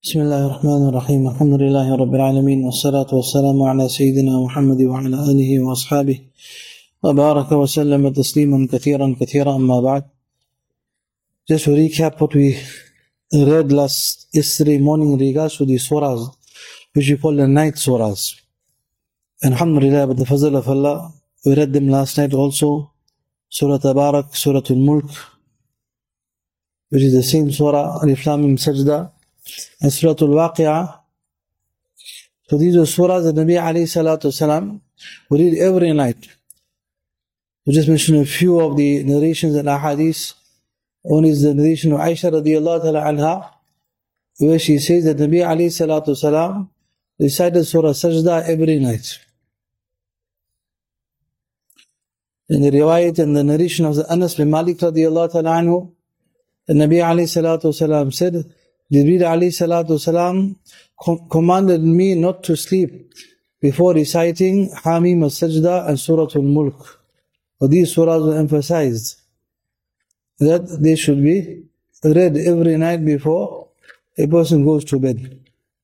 بسم الله الرحمن الرحيم الحمد لله رب العالمين والصلاة والسلام على سيدنا محمد وعلى آله وأصحابه وبارك وسلم تسليما كثيرا أما بعد. Just to recap what we read yesterday morning in regards to the surahs which we call the night surahs. Alhamdulillah, with the fazl of Allah, we read them last night also. Surah Tabarak, Surah Al-Mulk, which is the same surah, Alif Lam Mim Sajda, and Surah Al-Waqi'ah. So these are surahs that Nabi alayhi salatu wasalam would read every night. We just mentioned a few of the narrations and ahadith. One is the narration of Aisha radiallahu ta'ala anha, where she says that Nabi alayhi salatu wasalam recited Surah Sajda every night. In the riwayat and the narration of the Anas bin Malik radiallahu ta'ala anhu, the Nabi alayhi salatu wasalam said, Jibreel alayhi salatu wasalam commanded me not to sleep before reciting Hamim al-Sajda and Surah Al-Mulk. For these surahs were emphasized that they should be read every night before a person goes to bed.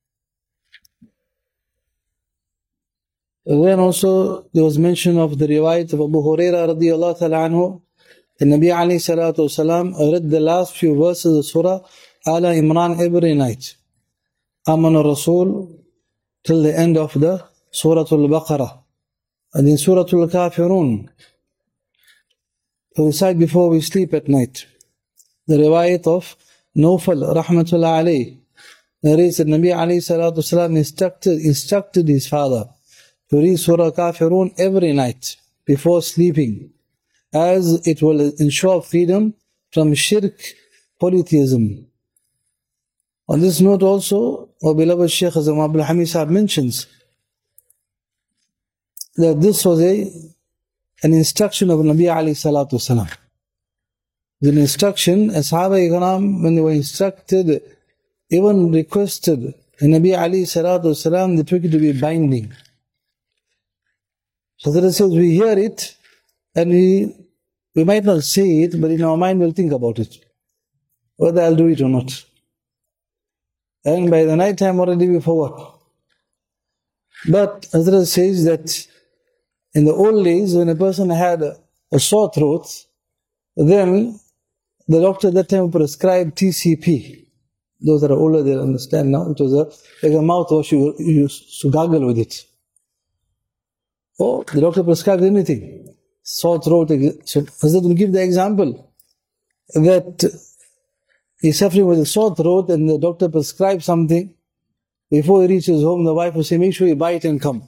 Then also there was mention of the riwayat of Abu Hurairah radiallahu ta'ala anhu. The Nabi alayhi salatu wasalam read the last few verses of Surah Ala Imran every night. Amana Rasul till the end of the Surah Al-Baqarah. And in Surah Al-Kafirun, we recite before we sleep at night. The riwayat of Nawfal rahmatullah alayh narrates that Nabi alayhi salatu wasalam instructed his father to read Surah Kafirun every night before sleeping, as it will ensure freedom from shirk, polytheism. On this note also, our beloved Shaykh Azam Abdul Hamid Sahib mentions that this was an instruction of Nabi alayhi salatu wasalam. The instruction, as Sahaba Ikram, when they were instructed, even requested the Nabi alayhi salatu wasalam, they took it to be binding. So that it says, we hear it, and we might not say it, but in our mind we'll think about it, whether I'll do it or not. And by the night time already we forgot. But Hazrat says that in the old days, when a person had a sore throat, then the doctor at that time prescribed TCP. Those that are older, they understand now. It was like a mouthwash you used to gargle with it. Or the doctor prescribed anything. Sore throat. So Hazrat will give the example that he's suffering with a sore throat and the doctor prescribes something. Before he reaches home, the wife will say, make sure you buy it and come.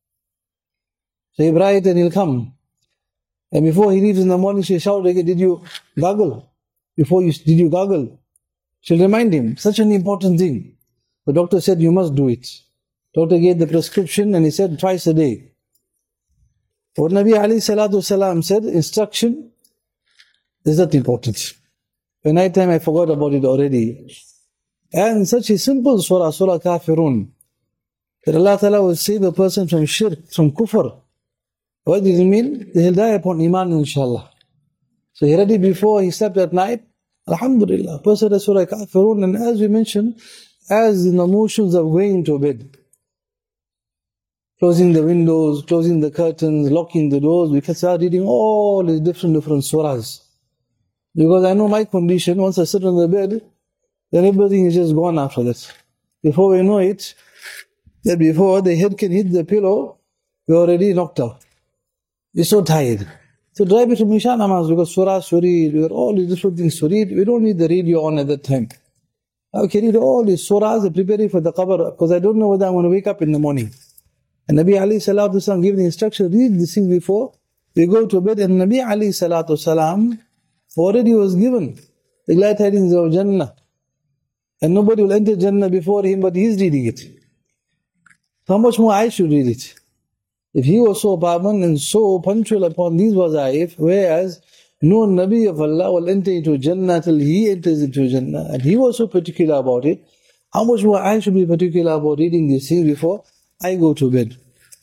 So he buy it and he'll come. And before he leaves in the morning, she'll shout again, did you gargle? Did you gargle? She'll remind him, such an important thing. The doctor said, you must do it. Doctor gave the prescription and he said, twice a day. What Nabi alayhi salatu wasalam said, instruction is not important. By night time I forgot about it already. And such a simple surah, Surah Kafirun, that Allah Ta'ala will save a person from shirk, from kufr. What does it mean? He'll die upon iman, inshallah. So he read it before he slept at night. Alhamdulillah. Person read Surah Kafirun, and as we mentioned, as in the motions of going to bed, closing the windows, closing the curtains, locking the doors, we can start reading all these different surahs. Because I know my condition, once I sit on the bed, then everything is just gone after that. Before we know it, that before the head can hit the pillow, we're already knocked out. We're so tired. So drive it to Isha Namaz, because surahs to read, we got all these different things to read. We don't need the radio on at that time. I can read all these surahs and prepare for the qabr, because I don't know whether I'm going to wake up in the morning. And Nabi alayhi salatu wasalam gave the instruction, read these things before we go to bed. And Nabi alayhi salatu wasalam already was given the glad tidings of Jannah. And nobody will enter Jannah before him, but he is reading it. So how much more I should read it? If he was so pavan and so punctual upon these wazaif, whereas no Nabi of Allah will enter into Jannah till he enters into Jannah, and he was so particular about it, how much more I should be particular about reading these things before I go to bed.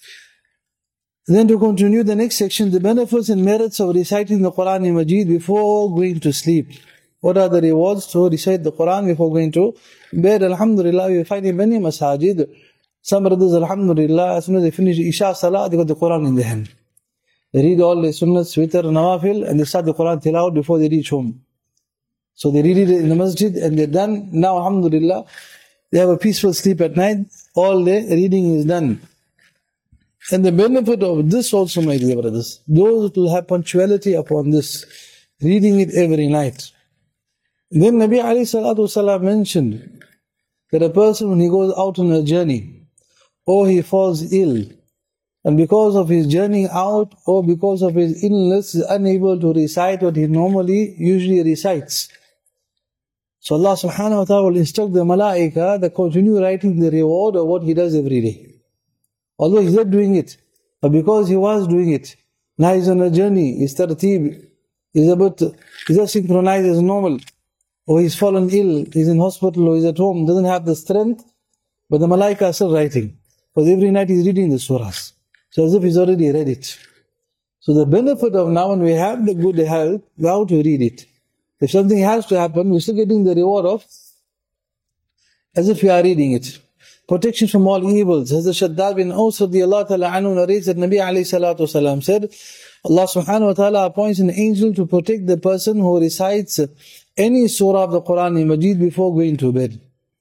Then to continue the next section, the benefits and merits of reciting the Quran Majid before going to sleep. What are the rewards to recite the Quran before going to bed? Alhamdulillah, we find in many masajid, some brothers, alhamdulillah, as soon as they finish Isha Salah, they got the Quran in their hand. They read all the sunnahs, witr, nawafil, and they start the Quran tilawat before they reach home. So they read it in the masjid and they're done. Now, alhamdulillah, they have a peaceful sleep at night. All the reading is done. And the benefit of this also, my dear brothers, those who will have punctuality upon this, reading it every night. Then Nabi alayhi salatu wasalam mentioned that a person, when he goes out on a journey, or he falls ill, and because of his journey out, or because of his illness, is unable to recite what he usually recites. So Allah subhanahu wa ta'ala will instruct the malaika that continue writing the reward of what he does every day. Although he's not doing it, but because he was doing it, now he's on a journey, he's tarteeb, he's just synchronized as normal, or he's fallen ill, he's in hospital, or he's at home, doesn't have the strength, but the malaika are still writing. Because every night he's reading the surahs. So as if he's already read it. So the benefit of now when we have the good health, we have to read it. If something has to happen, we're still getting the reward of as if we are reading it. Protection from all evils. Hazrat Shaddad bin Aus radiyallahu ta'ala anhu narrates that Nabi alayhi salatu wasalam said, Allah subhanahu wa ta'ala appoints an angel to protect the person who recites any surah of the Quran Majid before going to bed.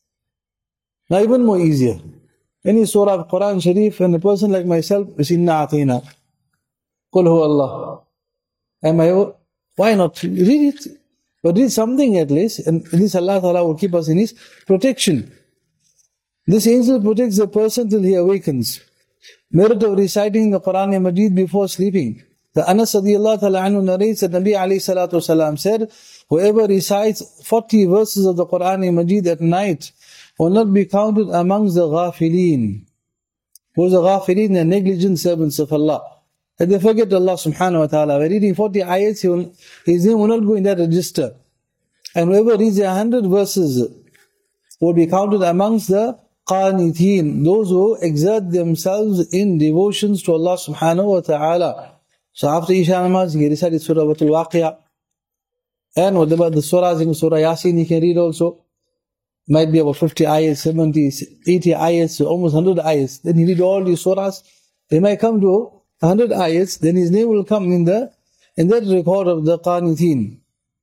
Now even more easier. Any surah of Quran Sharif, and a person like myself is inna atina. Qul huwa Allah. Why not? Read it. But read something at least, and this Allah Ta'ala will keep us in His protection. This angel protects the person till he awakens. Merit of reciting the Quran Majid before sleeping. The Anas radiyallahu ta'ala anhu narrates that Nabi alayhi salatu wasalam said, whoever recites 40 verses of the Quran Majid at night will not be counted amongst the ghafileen. Who's the ghafileen? The negligent servants of Allah. That they forget Allah subhanahu wa ta'ala. By reading 40 ayats, his name will not go in that register. And whoever reads 100 verses will be counted amongst the qaniteen, those who exert themselves in devotions to Allah subhanahu wa ta'ala. So after Isha namaz, he recited Surah Al-Waqi'ah. And what about the surahs in Surah Yasin, he can read also. Might be about 50 ayats, 70, 80 ayats, almost 100 ayats. Then he read all these surahs. They might come to 100 ayats, then his name will come in that record of the qaniteen.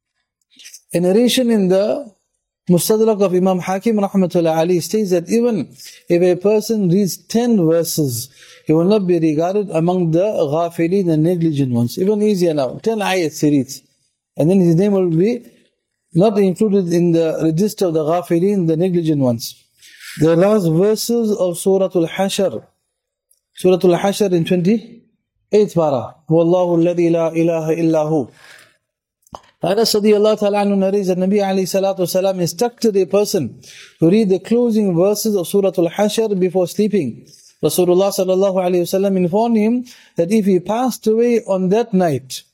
A narration in the Mustadrak of Imam Hakim rahmatullah alayhi states that even if a person reads 10 verses, he will not be regarded among the ghafileen, the negligent ones. Even easier now, 10 ayats he reads. And then his name will be not included in the register of the ghafileen, the negligent ones. The last verses of Surah Al-Hashr. Surah Al-Hashr in 28th para. Wallahu alladhi la ilaha illahu. Anas radiyallahu ta'ala anhu narrates that Nabi alayhi salatu wasalam instructed a person to read the closing verses of Surah Al-Hashr before sleeping. Rasulullah sallallahu alayhi wasallam informed him that if he passed away on that night,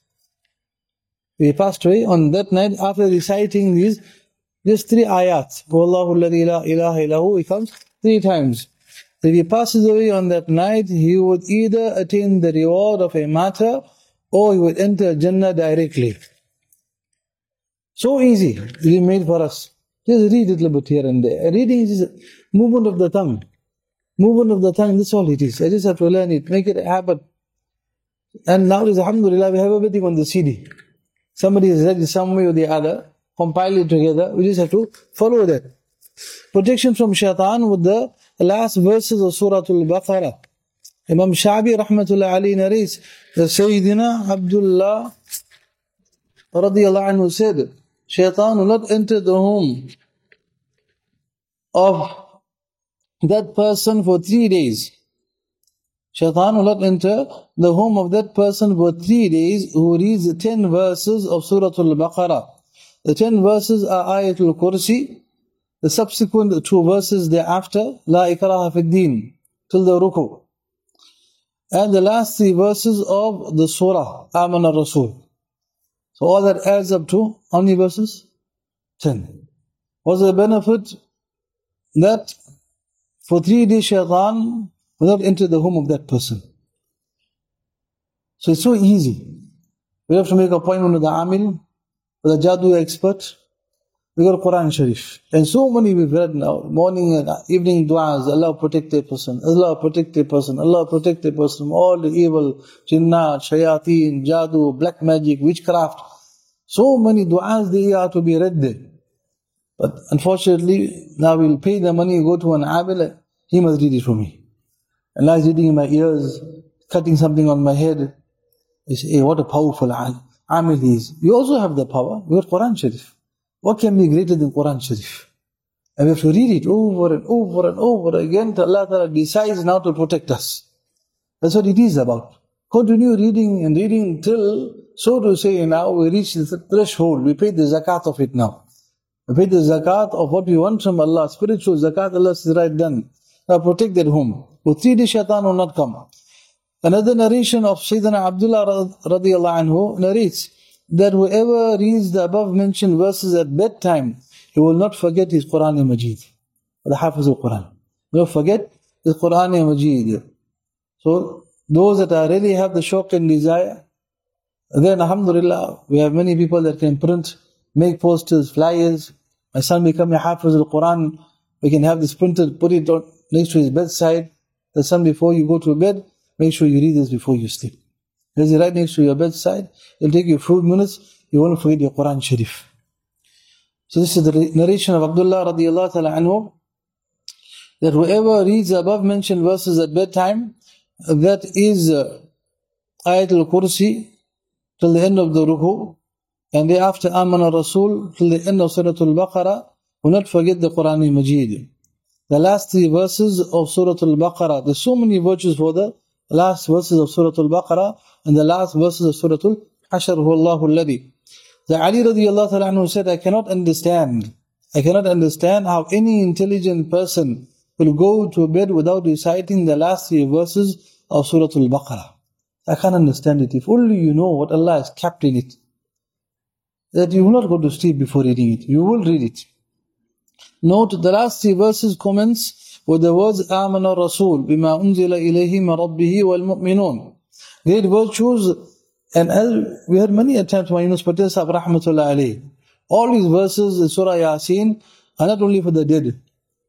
after reciting these just 3 ayats, Wallahu alladhi la ilaha illahu, he comes 3 times. If he passes away on that night, he would either attain the reward of a martyr or he would enter Jannah directly. So easy, it is made for us. Just read it a little bit here and there. Reading is a movement of the tongue. Movement of the tongue, that's all it is. I just have to learn it, make it a habit. And nowadays, alhamdulillah, we have everything on the CD. Somebody has read it some way or the other, compile it together, we just have to follow that. Protection from shaitan with the last verses of Surah Al-Baqarah. Imam Sha'bi rahmatullah alayhi narrates that Sayyidina Abdullah radiyallahu anhu said, shaitan will not enter the home of that person for 3 days. Shaitan will not enter the home of that person for 3 days who reads the 10 verses of Surah Al-Baqarah. The 10 verses are Ayatul Kursi. The subsequent 2 verses thereafter, La ikraha fid din, till the ruku. And the last 3 verses of the surah, Amana Rasul. So all that adds up to how many verses? 10. What's the benefit? That for 3 days shaitan will not enter the home of that person. So it's so easy. We have to make an appointment with the amil, with the jadoo expert, We got Quran Sharif. And so many we've read now, morning and evening du'as, Allah protect a person, Allah protect a person, Allah protect a person from all the evil, jinnat, shayateen, jadoo, black magic, witchcraft. So many du'as they are to be read there. But unfortunately, now we'll pay the money, go to an abel, he must read it for me. Allah is reading in my ears, cutting something on my head. You say, hey, what a powerful amil he is. We also have the power, we have Quran Sharif. What can be greater than Quran Sharif? And we have to read it over and over and over again till Allah Ta'ala decides now to protect us. That's what it is about. Continue reading and reading till, so to say, now we reach the threshold. We pay the zakat of it now. We pay the zakat of what we want from Allah. Spiritual zakat, Allah says, right done. Now protect that home. For 3 days shaitan will not come. Another narration of Sayyidina Abdullah radiallahu anhu narrates that whoever reads the above mentioned verses at bedtime, he will not forget his Quran Majid. The Hafiz al-Quran. Don't forget his Quran Majid. So, those that really have the shauq and desire, then alhamdulillah, we have many people that can print, make posters, flyers. My son become a Hafiz al-Quran. We can have this printed, put it on, next to his bedside. The son, before you go to bed, make sure you read this before you sleep. There's it right next to your bedside. It'll take you a few minutes. You won't forget your Quran Sharif. So this is the narration of Abdullah radiallahu ta'ala anhu, that whoever reads the above mentioned verses at bedtime, that is Ayat al-Kursi till the end of the ruku, and thereafter Amana Rasul till the end of Surah Al-Baqarah, will not forget the Quran Majid. The last 3 verses of Surah Al-Baqarah, there's so many virtues for the last verses of Surah Al-Baqarah and the last verses of Surah Al-Hashr, Huwallahu alladhi. The Ali radiallahu ta'ala anhu said, I cannot understand how any intelligent person will go to bed without reciting the last 3 verses of Surah Al-Baqarah. I can't understand it. If only you know what Allah has kept in it, that you will not go to sleep before reading it. You will read it. Note, the last 3 verses commence with the words Amana Rasul bima unzila ilayhi min rabbihi wal mu'minun. Great virtues, and as we had many attempts by Yunus Patel Sahib rahmatullah alayhi. All these verses in Surah Yasin are not only for the dead.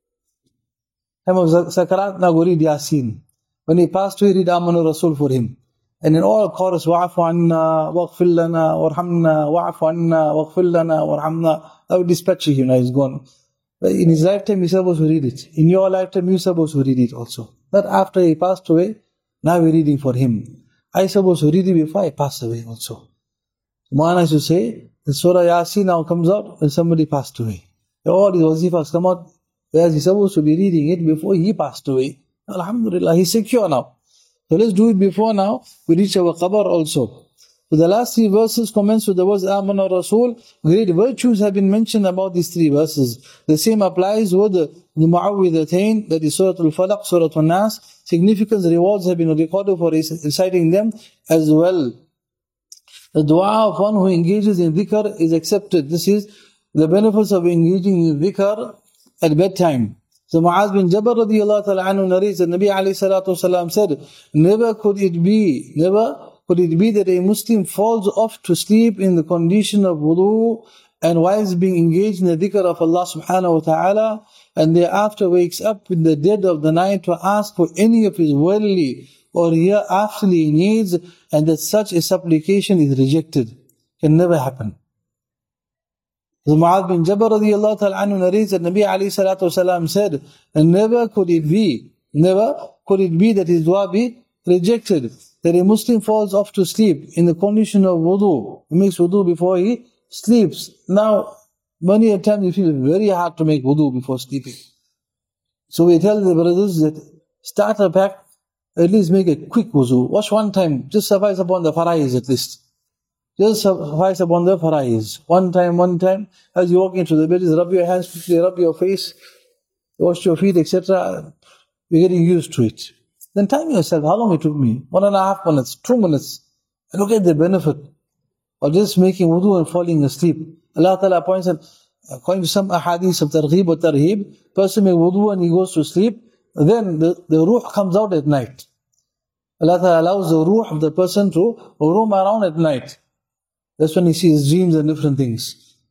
Time of Sakarat, now go read Yasin. When he passed away, read Amana Rasul for him. And in all chorus, wa'afu anna, waghfir lana, warhamna, wa'afu anna, waghfir lana, warhamna. I would dispatch him, now he's gone. But in his lifetime, you're supposed to read it. In your lifetime, you're supposed to read it also. Not after he passed away, now we're reading for him. I supposed to read it before I passed away also. Maulana used to say, the Surah Yasin now comes out when somebody passed away. All these wazifas come out, whereas he's supposed to be reading it before he passed away. Alhamdulillah, he's secure now. So let's do it before now, we reach our qabr also. So the last 3 verses commence with the words Amana Rasul. Great virtues have been mentioned about these 3 verses. The same applies with the Mu'awwidhatain, that is Surah Al-Falaq, Surah Al-Nas. Significant rewards have been recorded for reciting them as well. The dua of one who engages in dhikr is accepted. This is the benefits of engaging in dhikr at bedtime. So Mu'az bin Jabal radiyallahu ta'ala anhu narrates that Nabi alayhi salatu wasalam said, never could it be that a Muslim falls off to sleep in the condition of wudu and whilst being engaged in the dhikr of Allah subhanahu wa ta'ala, and thereafter wakes up in the dead of the night to ask for any of his worldly or hereafterly needs, and that such a supplication is rejected. Can never happen. So Mu'adh bin Jabal radiyallahu ta'ala anhu narrates that Nabi alayhi salatu wasalam said, and never could it be that his dua be rejected, that a Muslim falls off to sleep in the condition of wudu. He makes wudu before he sleeps. Now, many a time you feel very hard to make wudu before sleeping. So we tell the brothers that starter pack, at least make a quick wudu. Wash one time, just suffice upon the faraiz at least. Just suffice upon the faraiz. One time, as you walk into the bed, just rub your hands quickly, rub your face, wash your feet, etc. We're getting used to it. Then time yourself, how long it took me? 1.5 minutes, 2 minutes. And look at the benefit of just making wudu and falling asleep. Allah Ta'ala points out, according to some ahadith of targheeb or tarheeb, person make wudu and he goes to sleep, then the ruh comes out at night. Allah Ta'ala allows the ruh of the person to roam around at night. That's when he sees dreams and different things.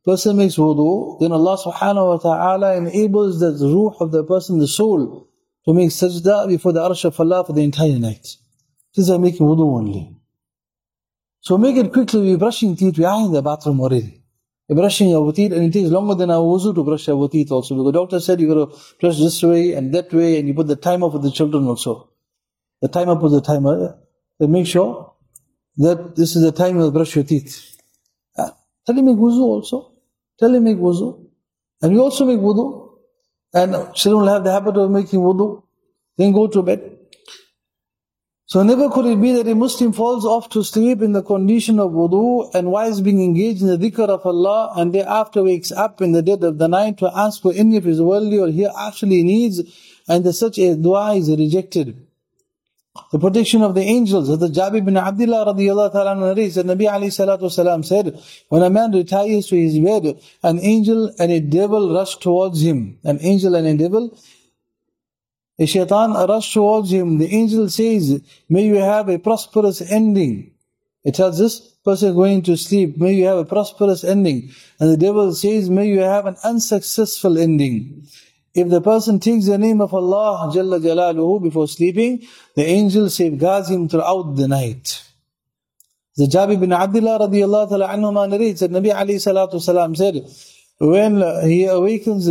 person makes wudu, then Allah subhanahu wa ta'ala enables the ruh of the person, the soul, to make sajda before the arsh of Allah for the entire night. This is making wudu only. So make it quickly. We're brushing teeth, we are in the bathroom already. We're brushing our teeth, and it takes longer than our wuzu to brush our teeth also. Because the doctor said you got to brush this way and that way, and you put the timer for the children also. The timer puts the timer. Then make sure that this is the time you brush your teeth. Tell him make wuzu also. Tell him make wuzu. And we also make wudu. And children will have the habit of making wudu. Then go to bed. So never could it be that a Muslim falls off to sleep in the condition of wudu and whilst being engaged in the dhikr of Allah, and thereafter wakes up in the dead of the night to ask for any of his worldly or hereafterly needs, and such a dua is rejected. The protection of the angels. The Jabir bin Abdullah radiyallahu ta'ala narrates that Nabi alayhi salatu wasalam said, when a man retires to his bed, an angel and a devil rush towards him. An angel and a devil, a shaitan rush towards him. The angel says, may you have a prosperous ending. It tells this person going to sleep, may you have a prosperous ending. And the devil says, may you have an unsuccessful ending. If the person takes the name of Allah Jalla Jalaluhu before sleeping, the angel safeguards him throughout the night. The Jabir bin Abdullah radiyallahu ta'ala anhuma narrates that Nabi alayhi salatu wasalam said, when he awakens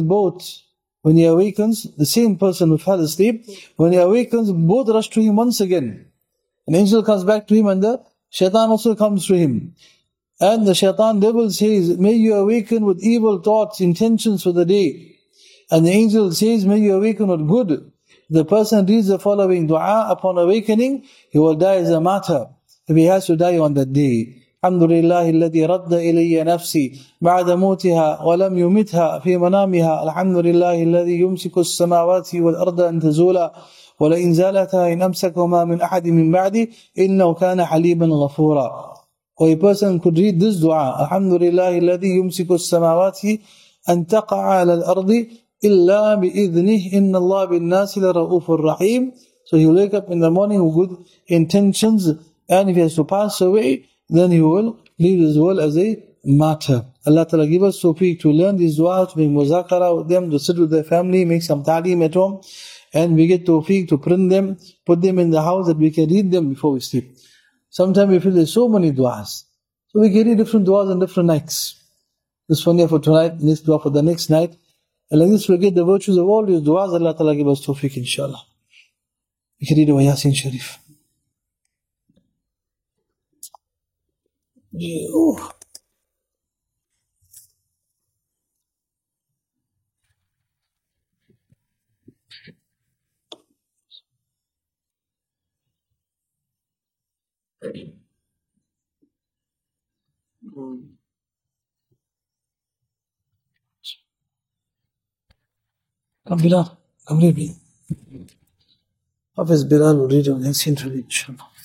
the same person who fell asleep, when he awakens, both rush to him once again. An angel comes back to him and the shaitan also comes to him. And the shaitan devil says, may you awaken with evil thoughts, intentions for the day. And the angel says, may you awaken with good. The person reads the following dua, upon awakening, he will die as a martyr, if he has to die on that day. الحمد لله الذي رد إلي نفسي بعد موتها ولم يمتها في منامها. الحمد لله الذي يمسك السماوات والأرض أن تزولا ولئن زالتا إن أمسكهما من أحد من بعدي إنه كان حليما غفورا. Or a person could read this dua, الحمد لله الذي يمسك السماوات أن تقع على الأرض إلا بإذنه إن الله بالناس لرؤوف رحيم. So he will wake up in the morning with good intentions, and if he has to pass away, then he will leave this world as a martyr. Allah Ta'ala give us tawfiq to learn these dua, to make muzakara with them, to sit with their family, make some ta'aleem at home, and we get tawfiq to print them, put them in the house that we can read them before we sleep. Sometimes we feel there's so many du'as. So we can read different du'as on different nights. This one here for tonight, next dua for the next night. And like this we'll get the virtues of all these du'as. Allah Ta'ala give us tawfiq inshallah. We can read a Yasin Sharif. Oh. Come Bilal, come read me. Hafiz Bilal will read on Yasin Sharif inshallah.